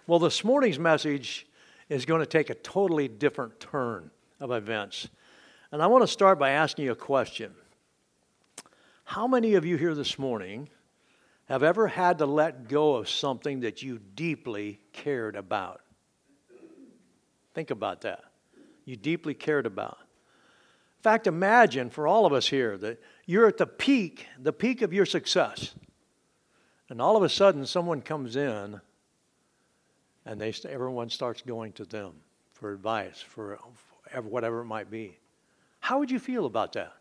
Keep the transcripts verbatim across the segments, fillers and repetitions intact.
Well, this morning's message is going to take a totally different turn of events. And I want to start by asking you a question. How many of you here this morning have ever had to let go of something that you deeply cared about? Think about that. You deeply cared about. In fact, imagine for all of us here that you're at the peak, the peak of your success. And all of a sudden someone comes in and they everyone starts going to them for advice, for whatever it might be. How would you feel about that?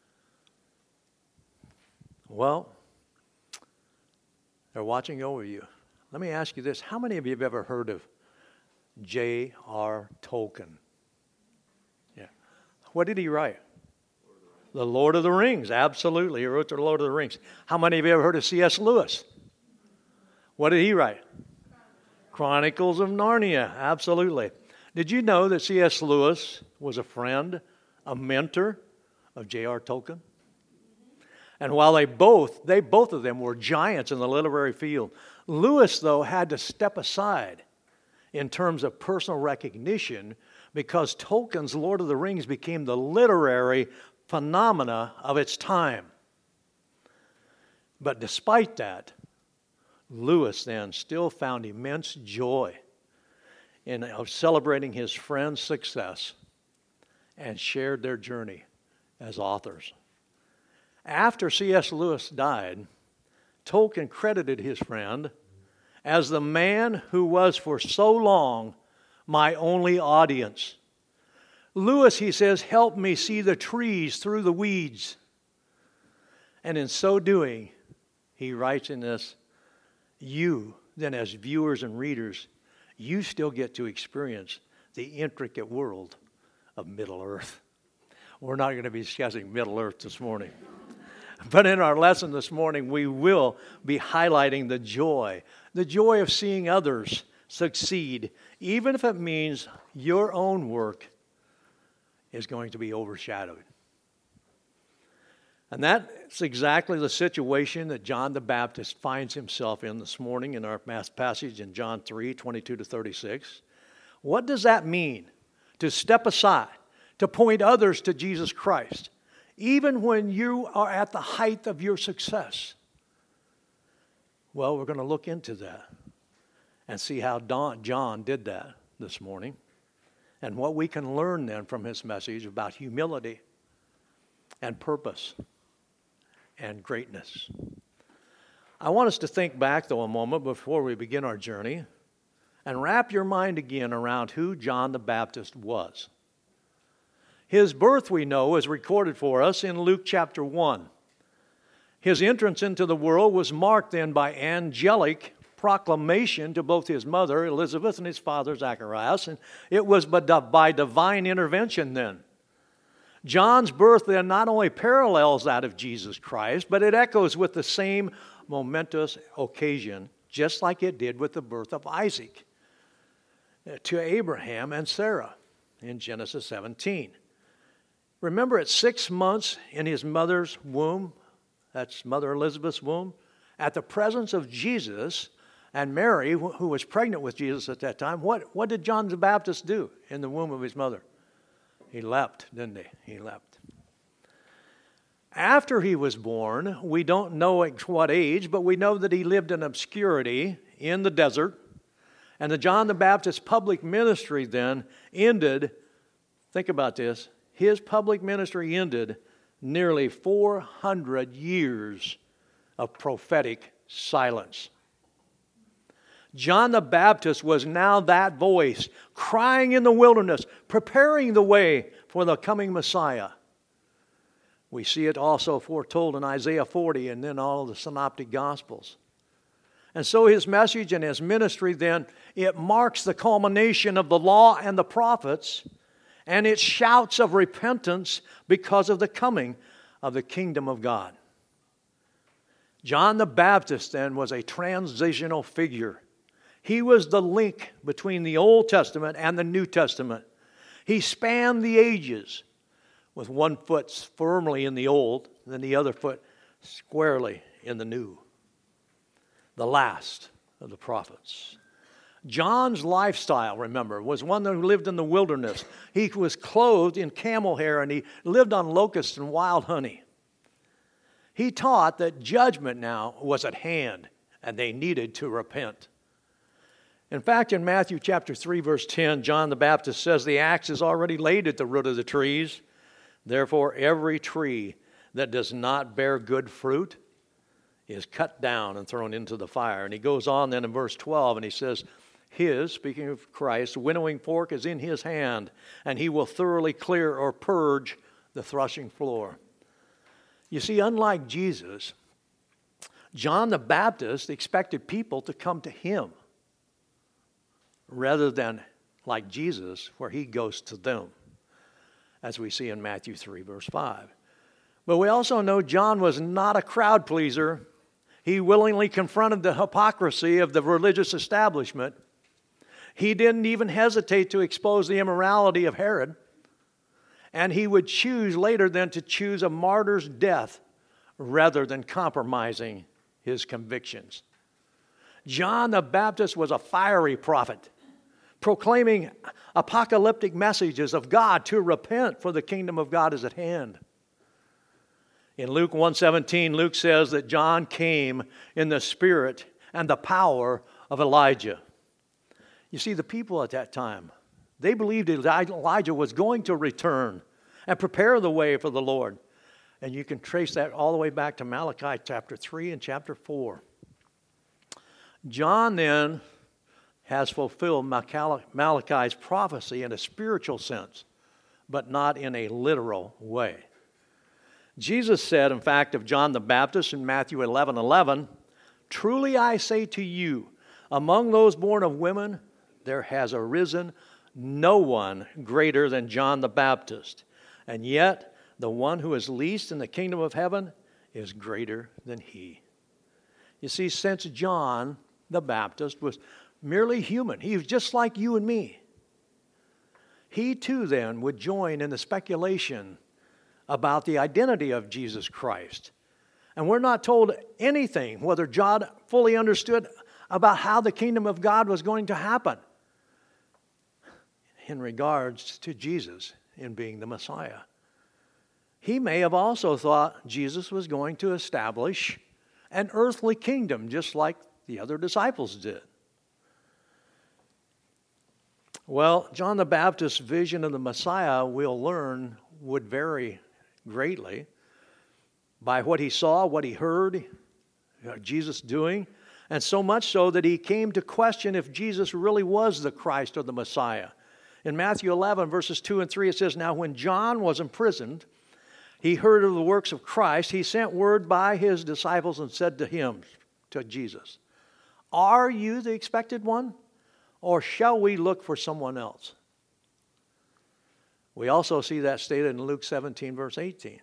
Well, they're watching over you. Let me ask you this. How many of you have ever heard of J R Tolkien? Yeah. What did he write? The Lord of the Rings. Absolutely. He wrote The Lord of the Rings. How many of you ever heard of C S Lewis? What did he write? Chronicles of Narnia. Absolutely. Did you know that C S Lewis was a friend, a mentor of J R Tolkien? And while they both, they both of them were giants in the literary field, Lewis, though, had to step aside in terms of personal recognition because Tolkien's Lord of the Rings became the literary phenomena of its time. But despite that, Lewis then still found immense joy in of celebrating his friend's success and shared their journey as authors. After C S Lewis died, Tolkien credited his friend as the man who was for so long my only audience. Lewis, he says, helped me see the trees through the weeds. And in so doing, he writes in this, you, then as viewers and readers, you still get to experience the intricate world of Middle-earth. We're not going to be discussing Middle-earth this morning. But in our lesson this morning, we will be highlighting the joy, the joy of seeing others succeed, even if it means your own work is going to be overshadowed. And that's exactly the situation that John the Baptist finds himself in this morning in our passage in John three, twenty-two to thirty-six. What does that mean? To step aside, to point others to Jesus Christ, even when you are at the height of your success. Well, we're going to look into that and see how Don, John did that this morning and what we can learn then from his message about humility and purpose and greatness. I want us to think back, though, a moment before we begin our journey and wrap your mind again around who John the Baptist was. His birth, we know, is recorded for us in Luke chapter one. His entrance into the world was marked then by angelic proclamation to both his mother, Elizabeth, and his father, Zacharias, and it was by divine intervention then. John's birth then not only parallels that of Jesus Christ, but it echoes with the same momentous occasion, just like it did with the birth of Isaac to Abraham and Sarah in Genesis seventeen. Remember, at six months in his mother's womb, that's Mother Elizabeth's womb, at the presence of Jesus and Mary, who was pregnant with Jesus at that time, what, what did John the Baptist do in the womb of his mother? He leapt, didn't he? He leapt. After he was born, we don't know at what age, but we know that he lived in obscurity in the desert. And the John the Baptist's public ministry then ended, think about this, his public ministry ended nearly four hundred years of prophetic silence. John the Baptist was now that voice, crying in the wilderness, preparing the way for the coming Messiah. We see it also foretold in Isaiah forty and then all of the synoptic gospels. And so his message and his ministry then, it marks the culmination of the law and the prophets, and it shouts of repentance because of the coming of the kingdom of God. John the Baptist then was a transitional figure. He was the link between the Old Testament and the New Testament. He spanned the ages with one foot firmly in the Old, and then the other foot squarely in the New. The last of the prophets. John's lifestyle, remember, was one who lived in the wilderness. He was clothed in camel hair and he lived on locusts and wild honey. He taught that judgment now was at hand and they needed to repent. In fact, in Matthew chapter three, verse ten, John the Baptist says, the axe is already laid at the root of the trees. Therefore, every tree that does not bear good fruit is cut down and thrown into the fire. And he goes on then in verse twelve and he says, his, speaking of Christ, winnowing fork is in his hand, and he will thoroughly clear or purge the threshing floor. You see, unlike Jesus, John the Baptist expected people to come to him rather than like Jesus, where he goes to them, as we see in Matthew three, verse five. But we also know John was not a crowd pleaser. He willingly confronted the hypocrisy of the religious establishment. He didn't even hesitate to expose the immorality of Herod. And he would choose later then to choose a martyr's death rather than compromising his convictions. John the Baptist was a fiery prophet, proclaiming apocalyptic messages of God to repent, for the kingdom of God is at hand. In Luke one seventeen, Luke says that John came in the spirit and the power of Elijah. You see, the people at that time, they believed Elijah was going to return and prepare the way for the Lord. And you can trace that all the way back to Malachi chapter three and chapter four. John then has fulfilled Malachi's prophecy in a spiritual sense, but not in a literal way. Jesus said, in fact, of John the Baptist in Matthew eleven eleven, truly I say to you, among those born of women, there has arisen no one greater than John the Baptist. And yet, the one who is least in the kingdom of heaven is greater than he. You see, since John the Baptist was merely human, he was just like you and me, he too then would join in the speculation about the identity of Jesus Christ. And we're not told anything, whether John fully understood about how the kingdom of God was going to happen in regards to Jesus in being the Messiah. He may have also thought Jesus was going to establish an earthly kingdom, just like the other disciples did. Well, John the Baptist's vision of the Messiah, we'll learn, would vary greatly by what he saw, what he heard Jesus doing, and so much so that he came to question if Jesus really was the Christ or the Messiah. In Matthew eleven, verses two and three, it says, now when John was imprisoned, he heard of the works of Christ. He sent word by his disciples and said to him, to Jesus, are you the expected one, or shall we look for someone else? We also see that stated in Luke seventeen, verse eighteen.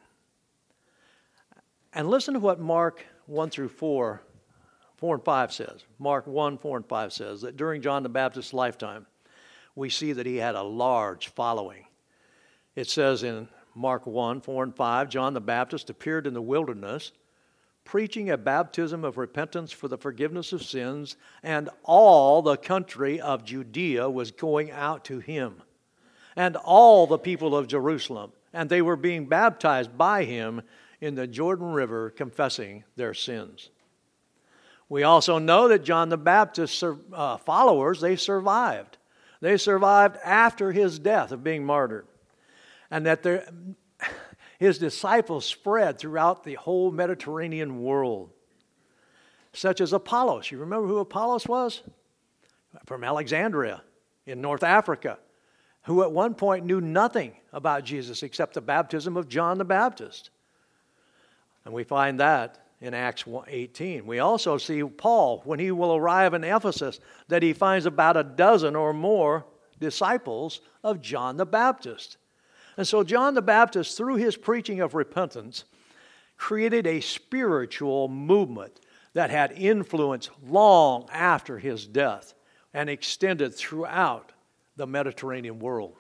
And listen to what Mark one through four, four and five says. Mark one, four and five says that during John the Baptist's lifetime, we see that he had a large following. It says in Mark one, four and five, John the Baptist appeared in the wilderness, preaching a baptism of repentance for the forgiveness of sins, and all the country of Judea was going out to him, and all the people of Jerusalem, and they were being baptized by him in the Jordan River, confessing their sins. We also know that John the Baptist's uh, followers, they survived. They survived after his death of being martyred. And that there, his disciples spread throughout the whole Mediterranean world. Such as Apollos. You remember who Apollos was? From Alexandria in North Africa, who at one point knew nothing about Jesus except the baptism of John the Baptist. And we find that in Acts eighteen. We also see Paul, when he will arrive in Ephesus, that he finds about a dozen or more disciples of John the Baptist. And so John the Baptist, through his preaching of repentance, created a spiritual movement that had influence long after his death and extended throughout the Mediterranean world.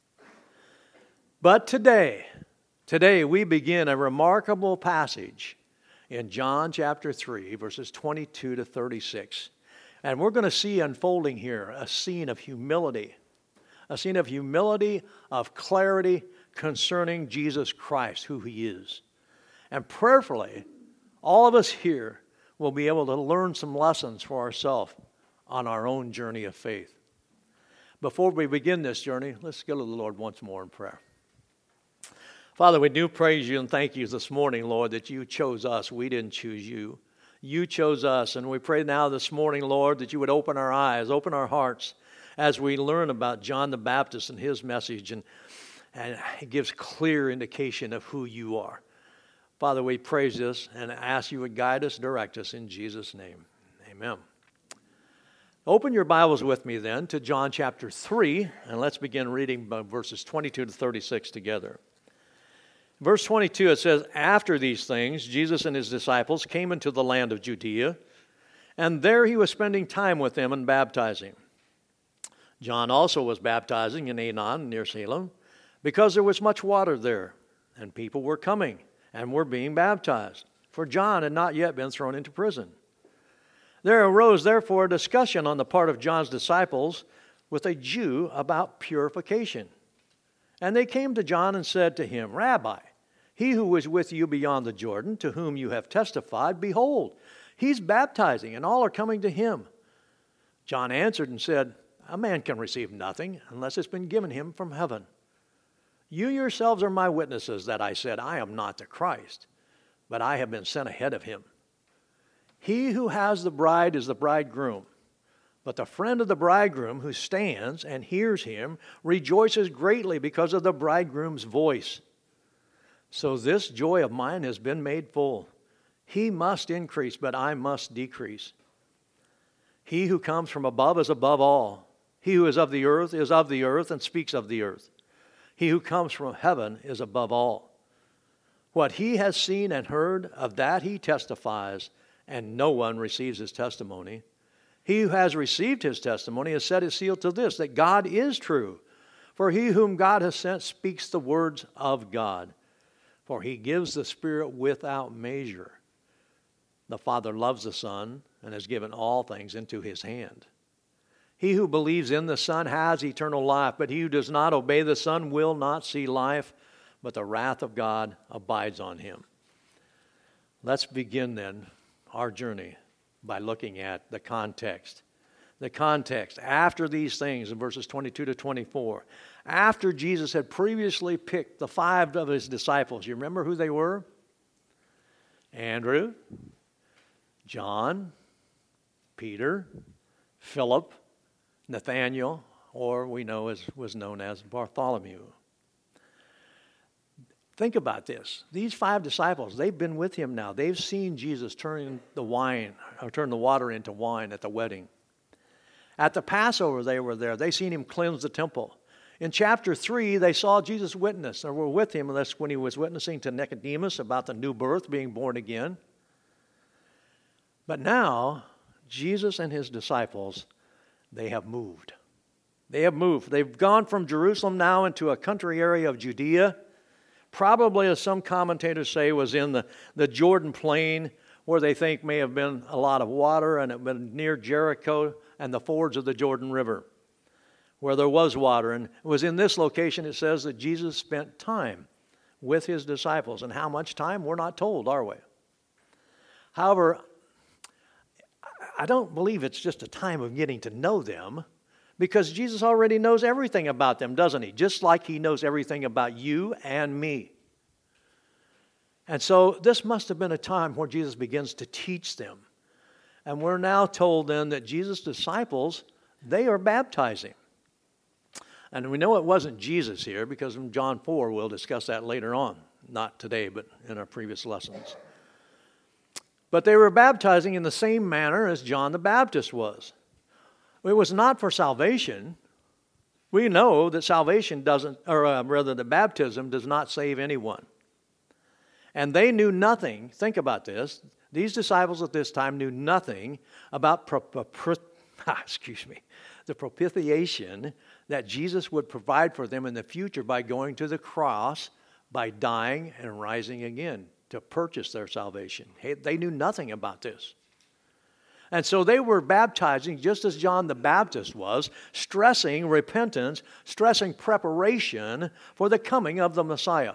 But today, today we begin a remarkable passage in John chapter three, verses twenty-two to thirty-six. And we're going to see unfolding here a scene of humility, a scene of humility, of clarity concerning Jesus Christ, who he is. And prayerfully, all of us here will be able to learn some lessons for ourselves on our own journey of faith. Before we begin this journey, let's go to the Lord once more in prayer. Father, we do praise you and thank you this morning, Lord, that you chose us. We didn't choose you. You chose us, and we pray now this morning, Lord, that you would open our eyes, open our hearts as we learn about John the Baptist and his message, and, and it gives clear indication of who you are. Father, we praise this and ask you would guide us, direct us in Jesus' name. Amen. Open your Bibles with me then to John chapter three, and let's begin reading verses twenty-two to thirty-six together. Verse twenty-two, it says, "After these things, Jesus and his disciples came into the land of Judea, and there he was spending time with them and baptizing. John also was baptizing in Aenon near Salem, because there was much water there, and people were coming and were being baptized, for John had not yet been thrown into prison. There arose therefore a discussion on the part of John's disciples with a Jew about purification. And they came to John and said to him, 'Rabbi, he who was with you beyond the Jordan, to whom you have testified, behold, he's baptizing, and all are coming to him.' John answered and said, 'A man can receive nothing unless it's been given him from heaven. You yourselves are my witnesses that I said, I am not the Christ, but I have been sent ahead of him. He who has the bride is the bridegroom. But the friend of the bridegroom who stands and hears him rejoices greatly because of the bridegroom's voice. So this joy of mine has been made full. He must increase, but I must decrease. He who comes from above is above all. He who is of the earth is of the earth and speaks of the earth. He who comes from heaven is above all. What he has seen and heard, of that he testifies, and no one receives his testimony. He who has received his testimony has set his seal to this, that God is true. For he whom God has sent speaks the words of God. For he gives the Spirit without measure. The Father loves the Son and has given all things into his hand. He who believes in the Son has eternal life, but he who does not obey the Son will not see life, but the wrath of God abides on him." Let's begin then our journey by looking at the context. The context, after these things in verses twenty-two to twenty-four, after Jesus had previously picked the five of his disciples, you remember who they were? Andrew, John, Peter, Philip, Nathanael, or we know as was known as Bartholomew. Think about this. These five disciples, they've been with him now. They've seen Jesus turn the wine, or turn the water into wine at the wedding. At the Passover, they were there. They seen him cleanse the temple. In chapter three, they saw Jesus witness, or were with him. That's when he was witnessing to Nicodemus about the new birth, being born again. But now, Jesus and his disciples, they have moved. They have moved. They've gone from Jerusalem now into a country area of Judea. Probably, as some commentators say, was in the, the Jordan plain, where they think may have been a lot of water, and it been near Jericho and the fords of the Jordan River, where there was water. And it was in this location, it says, that Jesus spent time with his disciples. And how much time? We're not told, are we? However, I don't believe it's just a time of getting to know them, because Jesus already knows everything about them, doesn't he? Just like he knows everything about you and me. And so this must have been a time where Jesus begins to teach them. And we're now told then that Jesus' disciples, they are baptizing. And we know it wasn't Jesus here, because in John four, we'll discuss that later on. Not today, but in our previous lessons. But they were baptizing in the same manner as John the Baptist was. It was not for salvation. We know that salvation doesn't, or uh, rather that baptism does not save anyone. And they knew nothing, think about this, these disciples at this time knew nothing about pro, pro, pro, excuse me, the propitiation that Jesus would provide for them in the future by going to the cross, by dying and rising again to purchase their salvation. Hey, they knew nothing about this. And so they were baptizing just as John the Baptist was, stressing repentance, stressing preparation for the coming of the Messiah.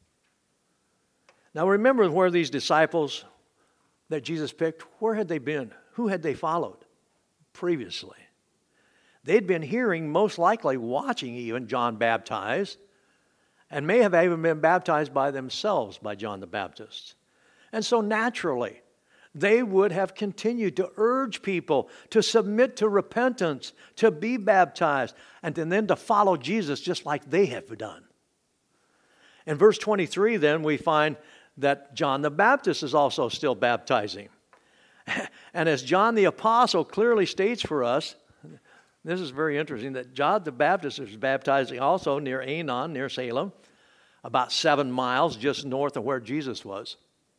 Now remember where these disciples that Jesus picked, where had they been? Who had they followed previously? They'd been hearing, most likely watching even, John baptize, and may have even been baptized by themselves by John the Baptist. And so naturally, they would have continued to urge people to submit to repentance, to be baptized, and then to follow Jesus just like they have done. In verse twenty-three, then, we find that John the Baptist is also still baptizing. And as John the Apostle clearly states for us, this is very interesting, that John the Baptist is baptizing also near Aenon, near Salem, about seven miles just north of where Jesus was.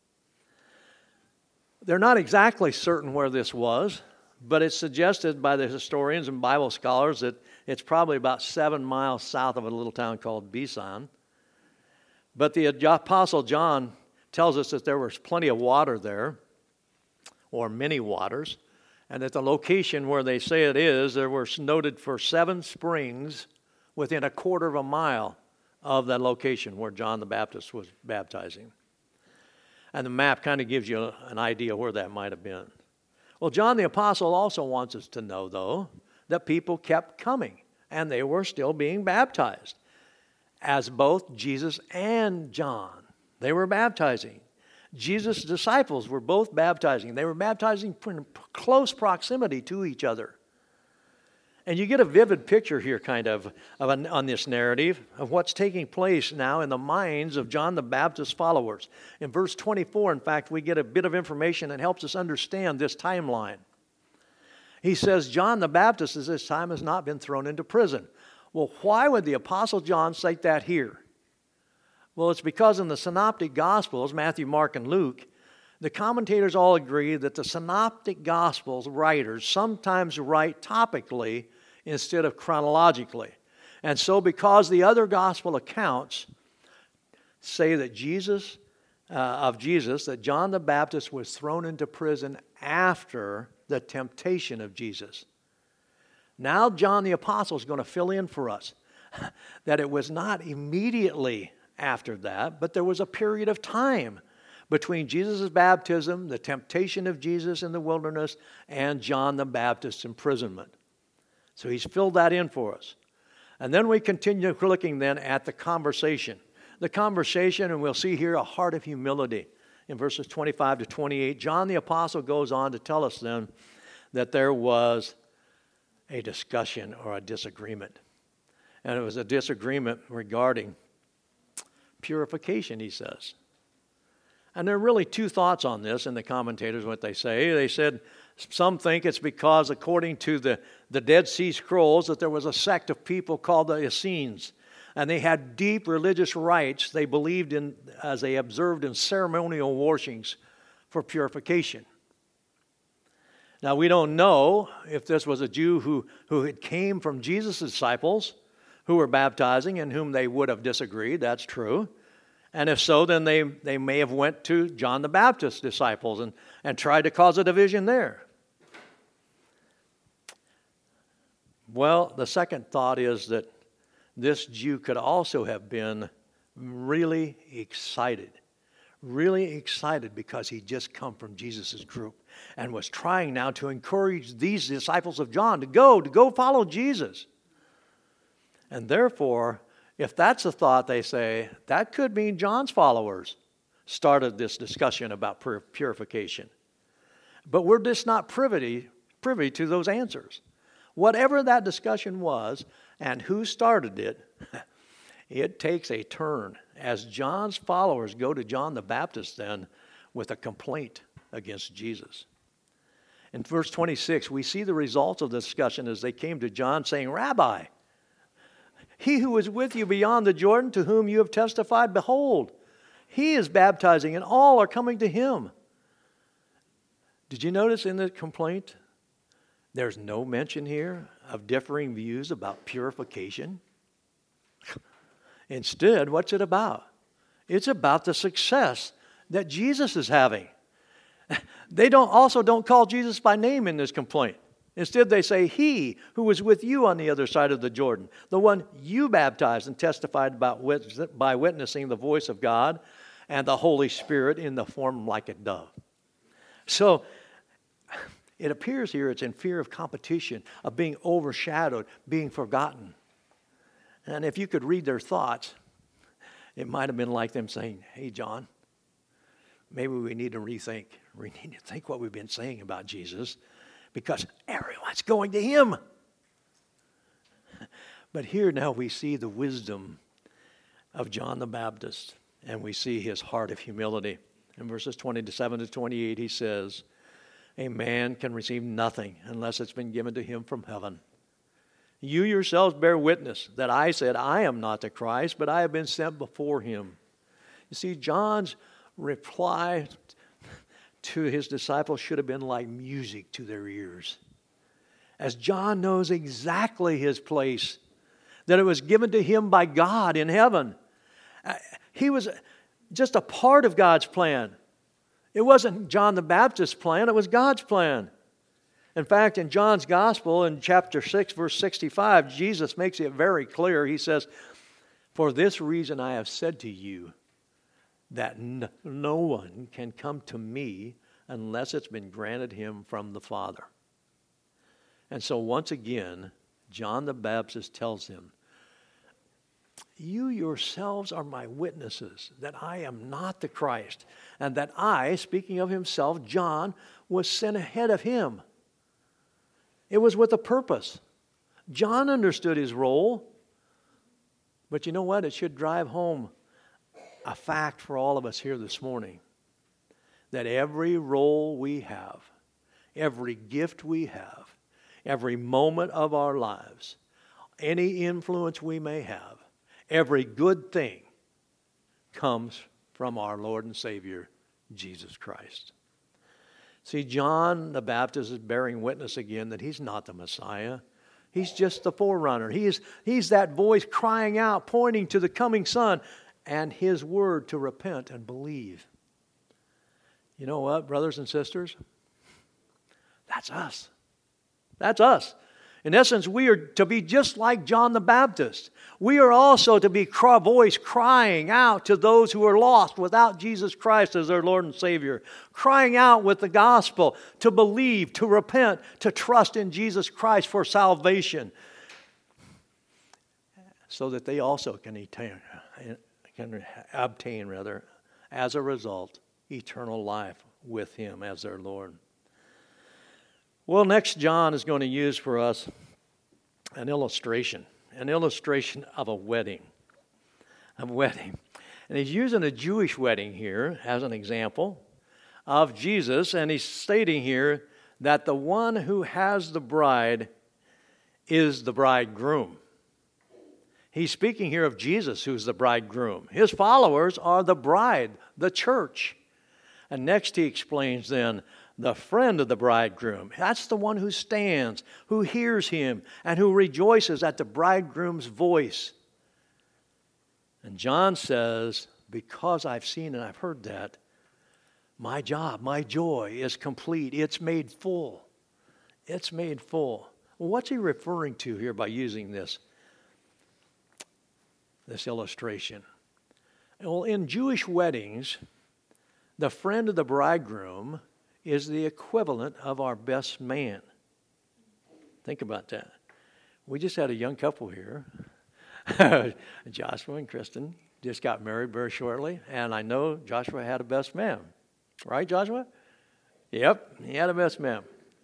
They're not exactly certain where this was, but it's suggested by the historians and Bible scholars that it's probably about seven miles south of a little town called Besan. But the Apostle John tells us that there was plenty of water there, or many waters, and that the location where they say it is, there were noted for seven springs within a quarter of a mile of that location where John the Baptist was baptizing. And the map kind of gives you an idea where that might have been. Well, John the Apostle also wants us to know, though, that people kept coming, and they were still being baptized, as both Jesus and John. They were baptizing. Jesus' disciples were both baptizing. They were baptizing in close proximity to each other. And you get a vivid picture here, kind of, of an, on this narrative of what's taking place now in the minds of John the Baptist's followers. In verse twenty-four, in fact, we get a bit of information that helps us understand this timeline. He says, John the Baptist at this time has not been thrown into prison. Well, why would the Apostle John cite that here? Well, it's because in the Synoptic Gospels, Matthew, Mark, and Luke, the commentators all agree that the Synoptic Gospels writers sometimes write topically instead of chronologically. And so because the other gospel accounts say that Jesus, uh, of Jesus, that John the Baptist was thrown into prison after the temptation of Jesus. Now John the Apostle is going to fill in for us that it was not immediately after that, but there was a period of time between Jesus' baptism, the temptation of Jesus in the wilderness, and John the Baptist's imprisonment. So he's filled that in for us. And then we continue looking then at the conversation. The conversation, and we'll see here a heart of humility. In verses twenty-five to twenty-eight, John the Apostle goes on to tell us then that there was a discussion or a disagreement. And it was a disagreement regarding purification, he says. And there are really two thoughts on this in the commentators, what they say. They said some think it's because, according to the, the Dead Sea Scrolls, that there was a sect of people called the Essenes. And they had deep religious rites they believed in, as they observed in ceremonial washings for purification. Now, we don't know if this was a Jew who, who had came from Jesus' disciples who were baptizing and whom they would have disagreed. That's true. And if so, then they, they may have went to John the Baptist's disciples and, and tried to cause a division there. Well, the second thought is that this Jew could also have been really excited. Really excited because he'd just come from Jesus' group and was trying now to encourage these disciples of John to go, to go follow Jesus. And therefore, if that's a thought, they say, that could mean John's followers started this discussion about purification. But we're just not privy, privy to those answers. Whatever that discussion was and who started it, it takes a turn as John's followers go to John the Baptist then with a complaint against Jesus. In verse twenty-six, we see the results of the discussion as they came to John saying, Rabbi, he who is with you beyond the Jordan, to whom you have testified, behold, he is baptizing, and all are coming to him. Did you notice in the complaint, there's no mention here of differing views about purification? Instead, what's it about? It's about the success that Jesus is having. They don't also don't call Jesus by name in this complaint. Instead, they say, he who was with you on the other side of the Jordan, the one you baptized and testified about wit- by witnessing the voice of God and the Holy Spirit in the form like a dove. So it appears here it's in fear of competition, of being overshadowed, being forgotten. And if you could read their thoughts, it might have been like them saying, hey, John, maybe we need to rethink. We need to think what we've been saying about Jesus, because everyone's going to him. But here now we see the wisdom of John the Baptist, and we see his heart of humility. In verses twenty-seven to twenty-eight, he says, a man can receive nothing unless it's been given to him from heaven. You yourselves bear witness that I said, I am not the Christ, but I have been sent before him. You see, John's reply to his disciples should have been like music to their ears, as John knows exactly his place, that it was given to him by God in heaven. He was just a part of God's plan. It wasn't John the Baptist's plan, it was God's plan. In fact, in John's Gospel, in chapter six, verse sixty-five, Jesus makes it very clear. He says, for this reason I have said to you, that no one can come to me unless it's been granted him from the Father. And so once again, John the Baptist tells him, you yourselves are my witnesses that I am not the Christ, and that I, speaking of himself, John, was sent ahead of him. It was with a purpose. John understood his role, but you know what? It should drive home a fact for all of us here this morning, that every role we have, every gift we have, every moment of our lives, any influence we may have, every good thing comes from our Lord and Savior, Jesus Christ. See, John the Baptist is bearing witness again that he's not the Messiah. He's just the forerunner. He is, he's that voice crying out, pointing to the coming Son, and his word to repent and believe. You know what, brothers and sisters? That's us. That's us. In essence, we are to be just like John the Baptist. We are also to be a voice crying out to those who are lost without Jesus Christ as their Lord and Savior. Crying out with the gospel to believe, to repent, to trust in Jesus Christ for salvation, so that they also can attain, can obtain, rather, as a result, eternal life with Him as their Lord. Well, next John is going to use for us an illustration, an illustration of a wedding, a wedding. And he's using a Jewish wedding here as an example of Jesus, and he's stating here that the one who has the bride is the bridegroom. He's speaking here of Jesus, who's the bridegroom. His followers are the bride, the church. And next he explains then the friend of the bridegroom. That's the one who stands, who hears him, and who rejoices at the bridegroom's voice. And John says, because I've seen and I've heard that, my job, my joy is complete. It's made full. It's made full. Well, what's he referring to here by using this, this illustration? Well, in Jewish weddings, the friend of the bridegroom is the equivalent of our best man. Think about that. We just had a young couple here. Joshua and Kristen just got married very shortly, and I know Joshua had a best man. Right, Joshua? Yep, he had a best man.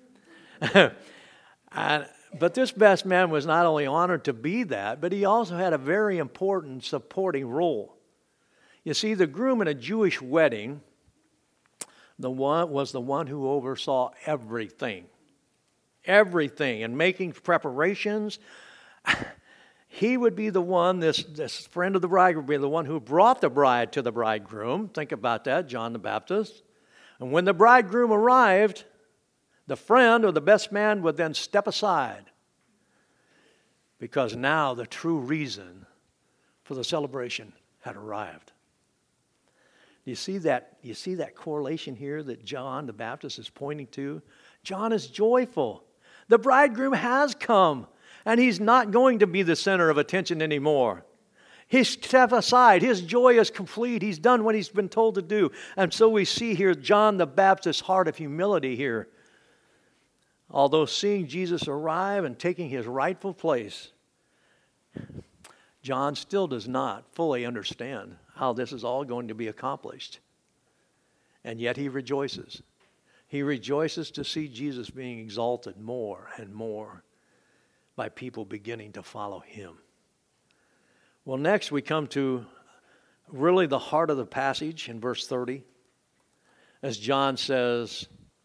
and, but this best man was not only honored to be that, but he also had a very important supporting role. You see, the groom in a Jewish wedding The one was the one who oversaw everything. Everything. And making preparations. He would be the one, this, this friend of the bride would be the one who brought the bride to the bridegroom. Think about that, John the Baptist. And when the bridegroom arrived, the friend or the best man would then step aside. Because now the true reason for the celebration had arrived. Do you see that? You see that correlation here that John the Baptist is pointing to? John is joyful. The bridegroom has come, and he's not going to be the center of attention anymore. He's stepped aside. His joy is complete. He's done what he's been told to do. And so we see here John the Baptist's heart of humility here. Although seeing Jesus arrive and taking his rightful place, John still does not fully understand how this is all going to be accomplished. And yet he rejoices. He rejoices to see Jesus being exalted more and more by people beginning to follow him. Well, next we come to really the heart of the passage in verse thirty. As John says,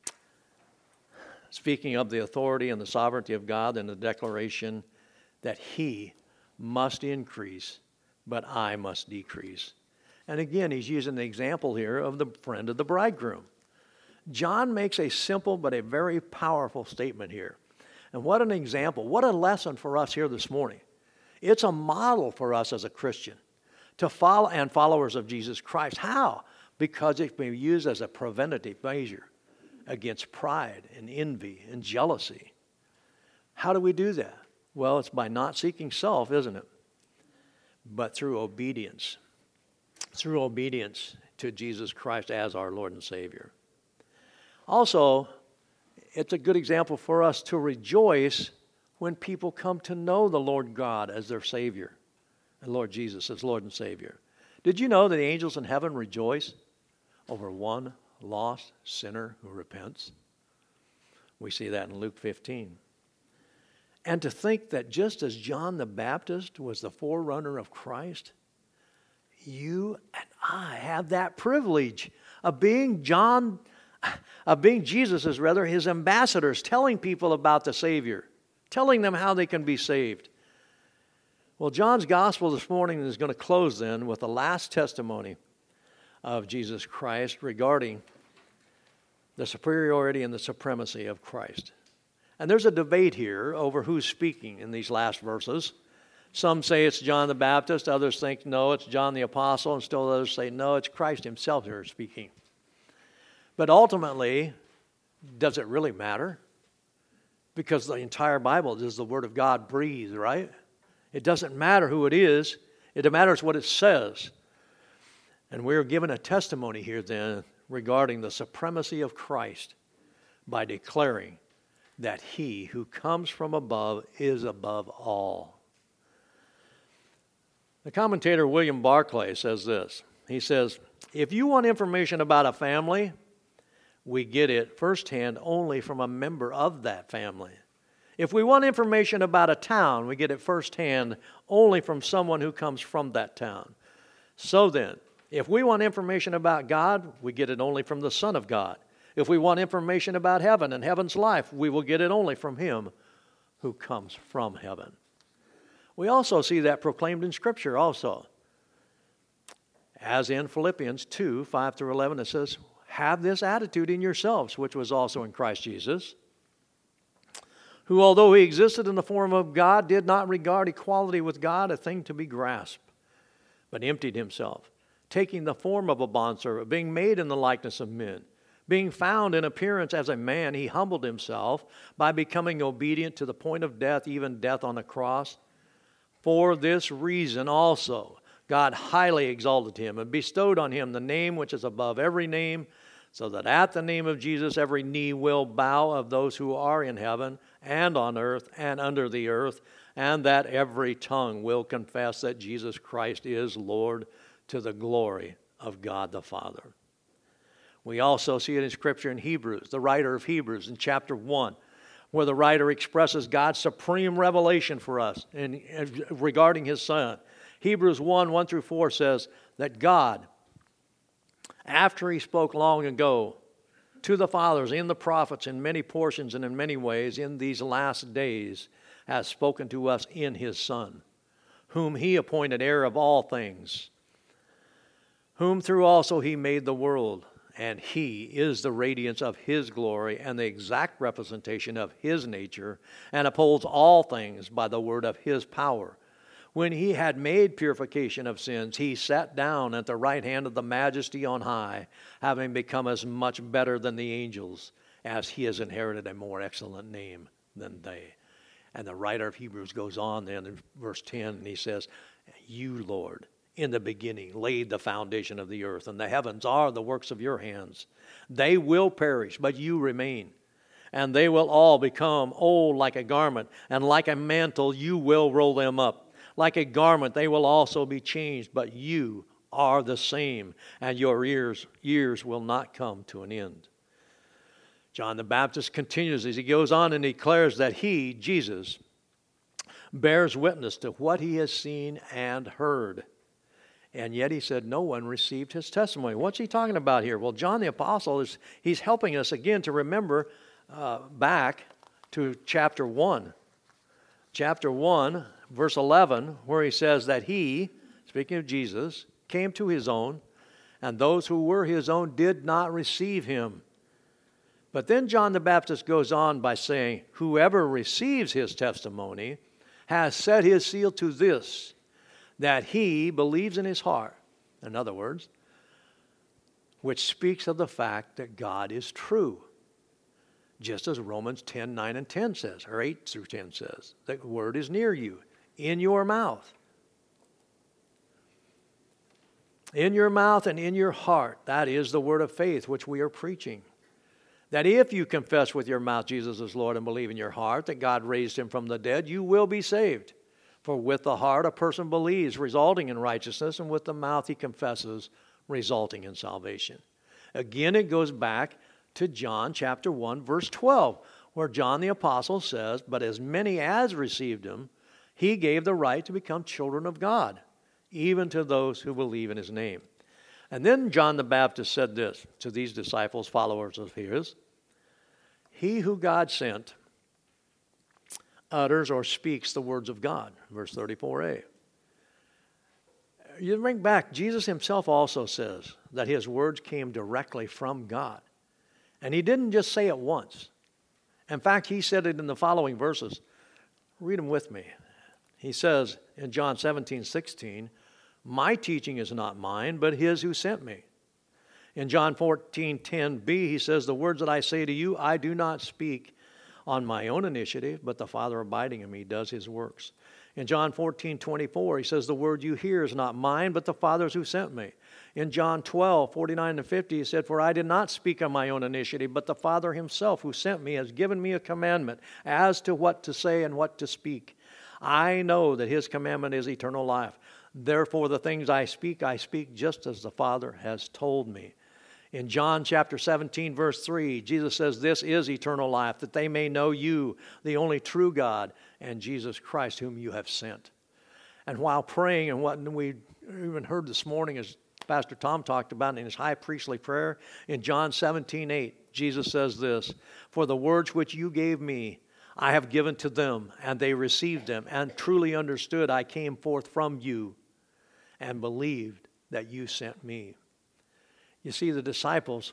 speaking of the authority and the sovereignty of God and the declaration that he must increase, but I must decrease. And again, he's using the example here of the friend of the bridegroom. John makes a simple but a very powerful statement here. And what an example, what a lesson for us here this morning. It's a model for us as a Christian to follow and followers of Jesus Christ. How? Because it can be used as a preventative measure against pride and envy and jealousy. How do we do that? Well, it's by not seeking self, isn't it? But through obedience. Through obedience to Jesus Christ as our Lord and Savior. Also, it's a good example for us to rejoice when people come to know the Lord God as their Savior and Lord Jesus as Lord and Savior. Did you know that the angels in heaven rejoice over one lost sinner who repents? We see that in Luke fifteen. And to think that just as John the Baptist was the forerunner of Christ, you and I have that privilege of being John, of being Jesus' rather, his ambassadors, telling people about the Savior, telling them how they can be saved. Well, John's gospel this morning is going to close then with the last testimony of Jesus Christ regarding the superiority and the supremacy of Christ. And there's a debate here over who's speaking in these last verses. Some say it's John the Baptist, others think no, it's John the Apostle, and still others say no, it's Christ himself here speaking. But ultimately, does it really matter? Because the entire Bible is the Word of God breathed, right? It doesn't matter who it is. It matters what it says. And we're given a testimony here then regarding the supremacy of Christ by declaring that he who comes from above is above all. The commentator William Barclay says this. He says, if you want information about a family, we get it firsthand only from a member of that family. If we want information about a town, we get it firsthand only from someone who comes from that town. So then, if we want information about God, we get it only from the Son of God. If we want information about heaven and heaven's life, we will get it only from him who comes from heaven. We also see that proclaimed in Scripture also. As in Philippians two, five through eleven, it says, have this attitude in yourselves, which was also in Christ Jesus, who, although he existed in the form of God, did not regard equality with God a thing to be grasped, but emptied himself, taking the form of a bondservant, being made in the likeness of men. Being found in appearance as a man, he humbled himself by becoming obedient to the point of death, even death on the cross. For this reason also, God highly exalted him and bestowed on him the name which is above every name, so that at the name of Jesus every knee will bow of those who are in heaven and on earth and under the earth, and that every tongue will confess that Jesus Christ is Lord, to the glory of God the Father. We also see it in Scripture in Hebrews, the writer of Hebrews in chapter one, where the writer expresses God's supreme revelation for us in, regarding his Son. Hebrews one, one through four says that God, after he spoke long ago to the fathers in the prophets in many portions and in many ways in these last days, has spoken to us in his Son, whom he appointed heir of all things, whom through also he made the world. And he is the radiance of his glory and the exact representation of his nature, and upholds all things by the word of his power. when he had made purification of sins, he sat down at the right hand of the Majesty on high, having become as much better than the angels, as he has inherited a more excellent name than they. And the writer of Hebrews goes on then in verse ten, and he says, you, Lord, in the beginning laid the foundation of the earth, and the heavens are the works of your hands. They will perish, but you remain. And they will all become old like a garment, and like a mantle you will roll them up. Like a garment they will also be changed, but you are the same, and your years, years will not come to an end. John the Baptist continues as he goes on and declares that he, Jesus, bears witness to what he has seen and heard. And yet he said no one received his testimony. What's he talking about here? Well, John the Apostle, is he's helping us again to remember uh, back to chapter one. Chapter one, verse eleven, where he says that he, speaking of Jesus, came to his own, and those who were his own did not receive him. But then John the Baptist goes on by saying, whoever receives his testimony has set his seal to this, that he believes in his heart. In other words, which speaks of the fact that God is true. Just as Romans ten, nine, and ten says, or eight through ten says, the word is near you, in your mouth. In your mouth and in your heart. That is the word of faith which we are preaching. That if you confess with your mouth Jesus is Lord and believe in your heart that God raised him from the dead, you will be saved. For with the heart a person believes, resulting in righteousness, and with the mouth he confesses, resulting in salvation. Again, it goes back to John chapter one, verse twelve, where John the Apostle says, but as many as received him, he gave the right to become children of God, even to those who believe in his name. And then John the Baptist said this to these disciples, followers of his, he who God sent utters or speaks the words of God, verse thirty-four a. You bring back, Jesus himself also says that his words came directly from God. And he didn't just say it once. In fact, he said it in the following verses. Read them with me. He says in John seventeen, sixteen, my teaching is not mine, but his who sent me. In John fourteen, ten b, he says, the words that I say to you, I do not speak on my own initiative, but the Father abiding in me does his works. In John fourteen, twenty-four, he says, the word you hear is not mine, but the Father's who sent me. In John twelve, forty-nine and fifty, he said, for I did not speak on my own initiative, but the Father himself who sent me has given me a commandment as to what to say and what to speak. I know that his commandment is eternal life. Therefore, the things I speak, I speak just as the Father has told me. In John chapter seventeen, verse three, Jesus says, this is eternal life, that they may know you, the only true God, and Jesus Christ, whom you have sent. And while praying, and what we even heard this morning as Pastor Tom talked about in his high priestly prayer, in John seventeen, eight, Jesus says this, for the words which you gave me, I have given to them, and they received them, and truly understood I came forth from you, and believed that you sent me. You see, the disciples,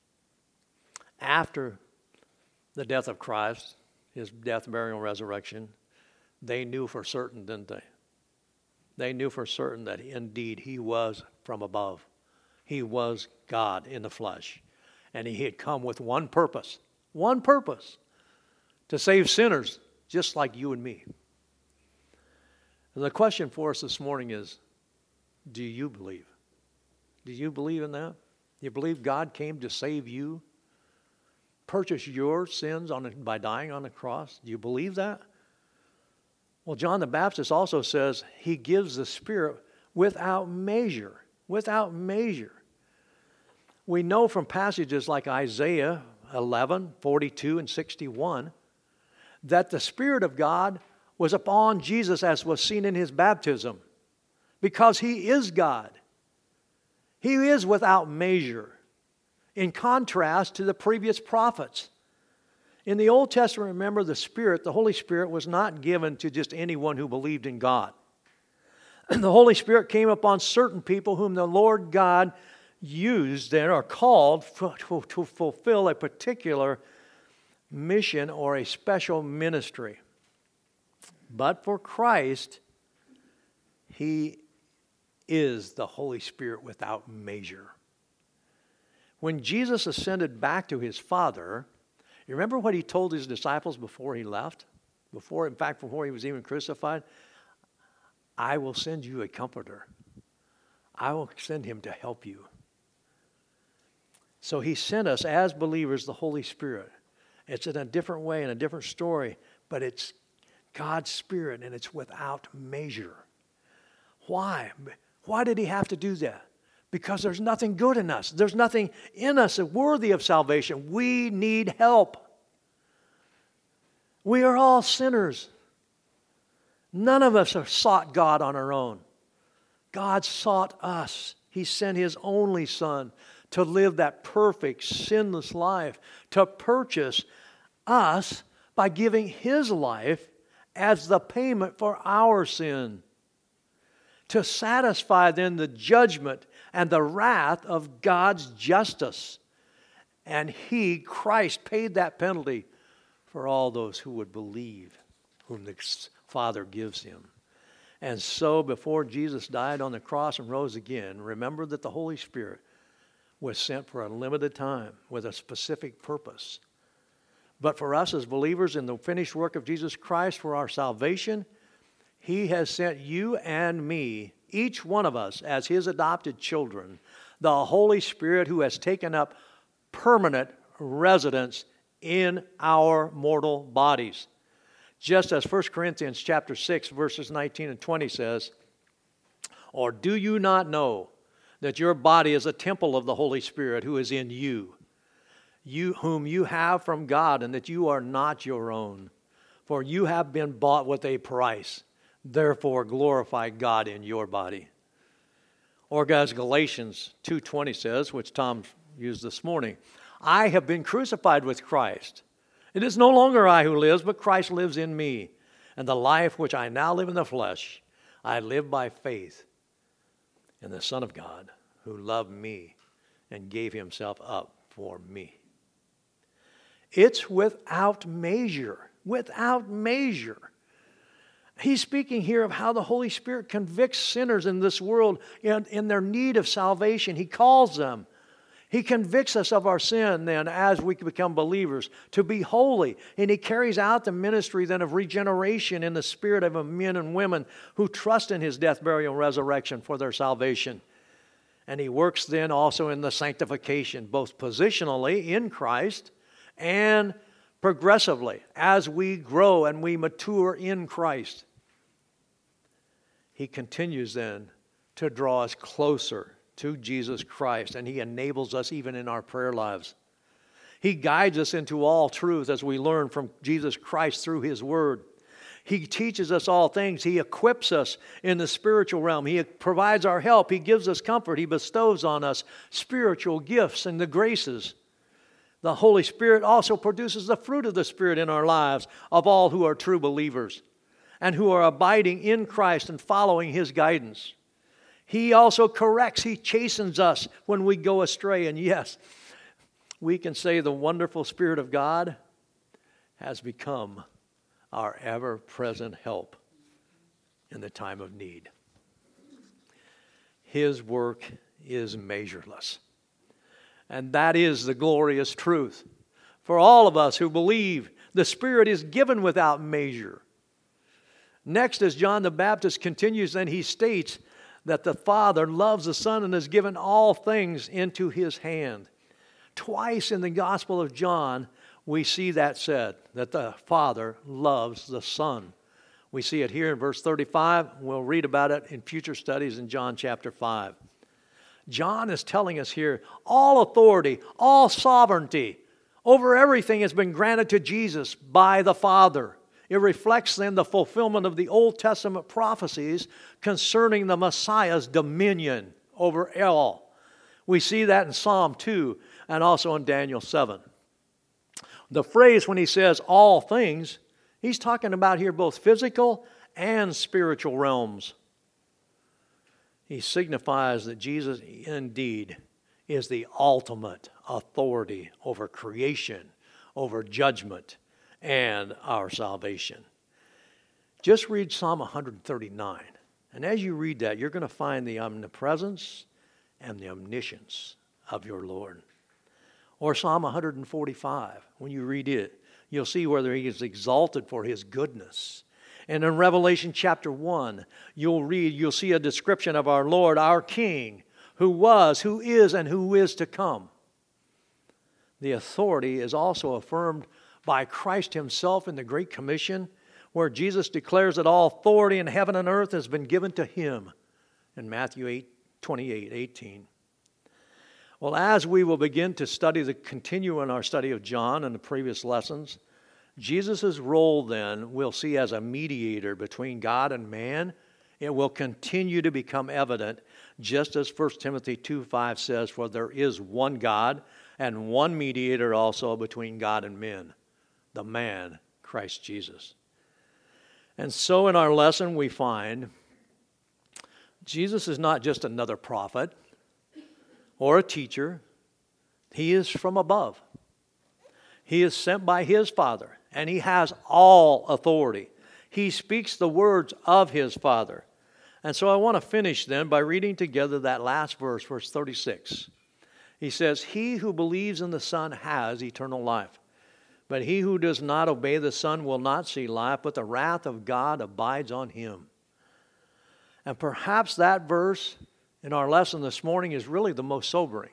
after the death of Christ, his death, burial, and resurrection, they knew for certain, didn't they? They knew for certain that indeed he was from above. He was God in the flesh. And he had come with one purpose, one purpose, to save sinners just like you and me. And the question for us this morning is, do you believe? Do you believe in that? Do you believe God came to save you? Purchase your sins on by dying on the cross? Do you believe that? Well, John the Baptist also says he gives the Spirit without measure. Without measure. We know from passages like Isaiah eleven, forty-two, and sixty-one that the Spirit of God was upon Jesus as was seen in his baptism because he is God. He is without measure, in contrast to the previous prophets. In the Old Testament, remember, the Spirit, the Holy Spirit, was not given to just anyone who believed in God. The Holy Spirit came upon certain people whom the Lord God used and are called to, to fulfill a particular mission or a special ministry. But for Christ, He is the Holy Spirit without measure. When Jesus ascended back to his Father, you remember what he told his disciples before he left? Before, in fact, before he was even crucified? I will send you a comforter. I will send him to help you. So he sent us as believers the Holy Spirit. It's in a different way, in a different story, but it's God's Spirit and it's without measure. Why? Why did he have to do that? Because there's nothing good in us. There's nothing in us worthy of salvation. We need help. We are all sinners. None of us have sought God on our own. God sought us. He sent his only Son to live that perfect, sinless life, to purchase us by giving his life as the payment for our sin, to satisfy then the judgment and the wrath of God's justice. And he, Christ, paid that penalty for all those who would believe, whom the Father gives him. And so before Jesus died on the cross and rose again, remember that the Holy Spirit was sent for a limited time with a specific purpose. But for us as believers in the finished work of Jesus Christ for our salvation, he has sent you and me, each one of us, as his adopted children, the Holy Spirit who has taken up permanent residence in our mortal bodies. Just as First Corinthians chapter six, verses nineteen and twenty says, or do you not know that your body is a temple of the Holy Spirit who is in you, you whom you have from God, and that you are not your own? For you have been bought with a price. Therefore glorify God in your body. Or as Galatians two twenty says, which Tom used this morning, I have been crucified with Christ. It is no longer I who lives, but Christ lives in me. And the life which I now live in the flesh, I live by faith in the Son of God, who loved me and gave himself up for me. It's without measure, without measure. He's speaking here of how the Holy Spirit convicts sinners in this world in, in their need of salvation. He calls them. He convicts us of our sin then as we become believers to be holy. And he carries out the ministry then of regeneration in the spirit of men and women who trust in his death, burial, and resurrection for their salvation. And he works then also in the sanctification, both positionally in Christ and progressively as we grow and we mature in Christ. He continues then to draw us closer to Jesus Christ, and he enables us even in our prayer lives. He guides us into all truth as we learn from Jesus Christ through his word. He teaches us all things. He equips us in the spiritual realm. He provides our help. He gives us comfort. He bestows on us spiritual gifts and the graces. The Holy Spirit also produces the fruit of the Spirit in our lives of all who are true believers and who are abiding in Christ and following his guidance. He also corrects, he chastens us when we go astray. And yes, we can say the wonderful Spirit of God has become our ever-present help in the time of need. His work is measureless. And that is the glorious truth. For all of us who believe, the Spirit is given without measure. Next, as John the Baptist continues, then he states that the Father loves the Son and has given all things into his hand. Twice in the Gospel of John, we see that said, that the Father loves the Son. We see it here in verse thirty-five. We'll read about it in future studies in John chapter five. John is telling us here, all authority, all sovereignty over everything has been granted to Jesus by the Father. It reflects then the fulfillment of the Old Testament prophecies concerning the Messiah's dominion over all. We see that in Psalm two and also in Daniel seven. The phrase when he says all things, he's talking about here both physical and spiritual realms. He signifies that Jesus indeed is the ultimate authority over creation, over judgment, and our salvation. Just read Psalm one thirty-nine And as you read that, you're going to find the omnipresence and the omniscience of your Lord. Or Psalm one forty-five, when you read it, you'll see whether he is exalted for his goodness. And in Revelation chapter one, you'll read, you'll see a description of our Lord, our King, who was, who is, and who is to come. The authority is also affirmed by Christ himself in the Great Commission, where Jesus declares that all authority in heaven and earth has been given to him in Matthew eight, twenty-eight, eighteen. Well, as we will begin to study, the continue in our study of John in the previous lessons, Jesus' role then we'll see as a mediator between God and man. It will continue to become evident, just as First Timothy two five says, for there is one God and one mediator also between God and men, the man, Christ Jesus. And so in our lesson we find Jesus is not just another prophet or a teacher. He is from above. He is sent by his Father, and he has all authority. He speaks the words of his Father. And so I want to finish then by reading together that last verse, verse thirty-six. He says, he who believes in the Son has eternal life. But he who does not obey the Son will not see life, but the wrath of God abides on him. And perhaps that verse in our lesson this morning is really the most sobering.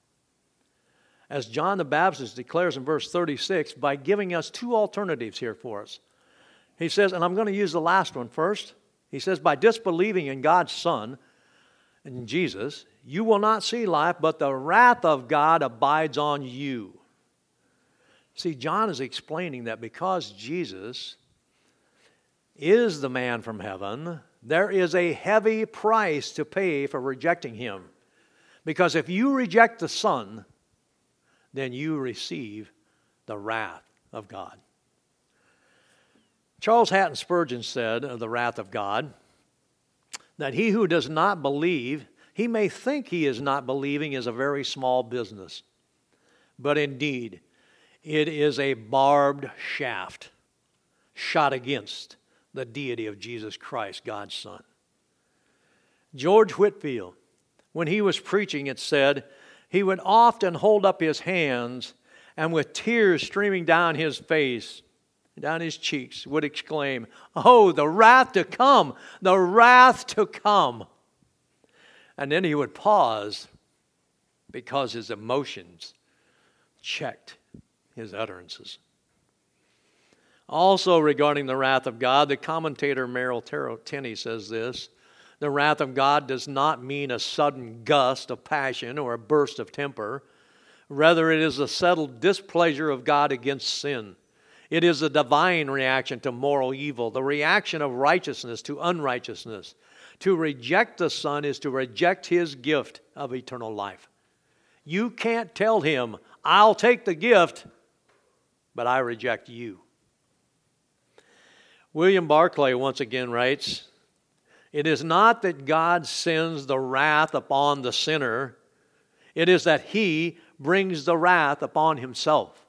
As John the Baptist declares in verse thirty-six, by giving us two alternatives here for us. He says, and I'm going to use the last one first. He says, by disbelieving in God's Son, in Jesus, you will not see life, but the wrath of God abides on you. See, John is explaining that because Jesus is the man from heaven, there is a heavy price to pay for rejecting him. Because if you reject the Son, then you receive the wrath of God. Charles Hatton Spurgeon said of the wrath of God, that he who does not believe, he may think he is not believing is a very small business. But indeed, it is a barbed shaft shot against the deity of Jesus Christ, God's Son. George Whitefield, when he was preaching, it said, he would often hold up his hands and with tears streaming down his face, down his cheeks, would exclaim, oh, the wrath to come, the wrath to come. And then he would pause because his emotions checked his utterances. Also regarding the wrath of God, the commentator Merrill Tenney says this, the wrath of God does not mean a sudden gust of passion or a burst of temper. Rather, it is a settled displeasure of God against sin. It is a divine reaction to moral evil, the reaction of righteousness to unrighteousness. To reject the Son is to reject his gift of eternal life. You can't tell him, I'll take the gift, but I reject you. William Barclay once again writes, it is not that God sends the wrath upon the sinner. It is that he brings the wrath upon himself.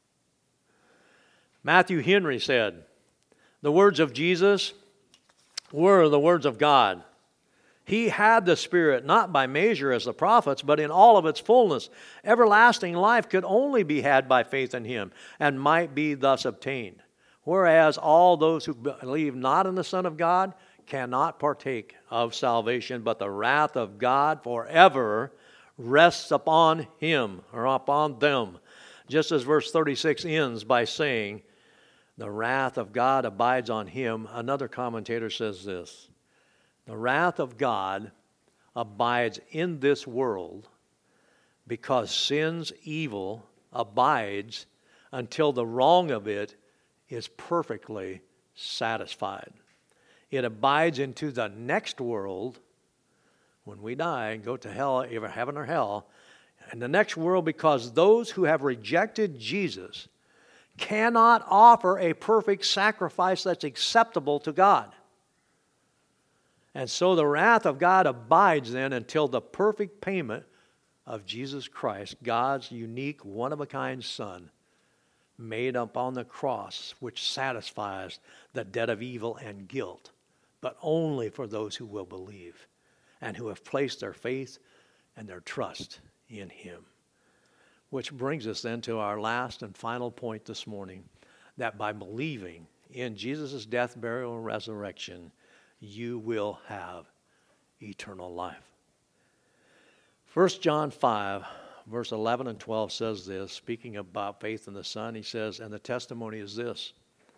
Matthew Henry said, the words of Jesus were the words of God. He had the Spirit, not by measure as the prophets, but in all of its fullness. Everlasting life could only be had by faith in him, and might be thus obtained. Whereas all those who believe not in the Son of God cannot partake of salvation, but the wrath of God forever rests upon him, or upon them. Just as verse thirty-six ends by saying, the wrath of God abides on him. Another commentator says this, the wrath of God abides in this world because sin's evil abides until the wrong of it is perfectly satisfied. It abides into the next world when we die and go to hell, either heaven or hell. And the next world, because those who have rejected Jesus cannot offer a perfect sacrifice that's acceptable to God. And so the wrath of God abides then until the perfect payment of Jesus Christ, God's unique, one-of-a-kind Son, made up on the cross, which satisfies the debt of evil and guilt but only for those who will believe and who have placed their faith and their trust in him. Which brings us then to our last and final point this morning, that by believing in Jesus' death, burial, and resurrection, you will have eternal life. First John five, verse eleven and twelve says this, speaking about faith in the Son. He says, and the testimony is this,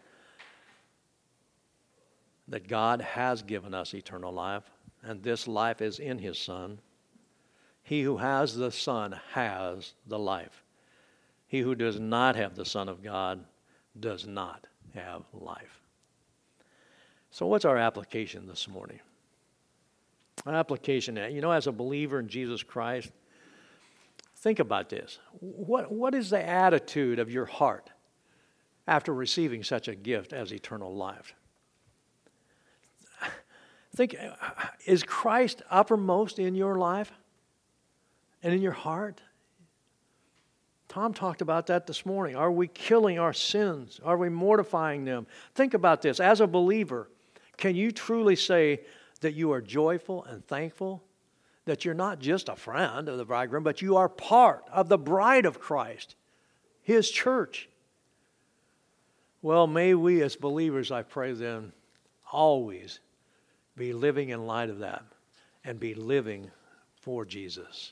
that God has given us eternal life, and this life is in his Son. He who has the Son has the life. He who does not have the Son of God does not have life. So what's our application this morning? Our application, you know, as a believer in Jesus Christ, think about this. What, what is the attitude of your heart after receiving such a gift as eternal life? Think, is Christ uppermost in your life and in your heart? Tom talked about that this morning. Are we killing our sins? Are we mortifying them? Think about this. As a believer, can you truly say that you are joyful and thankful that you're not just a friend of the bridegroom, but you are part of the bride of Christ, his church? Well, may we as believers, I pray then, always be living in light of that and be living for Jesus.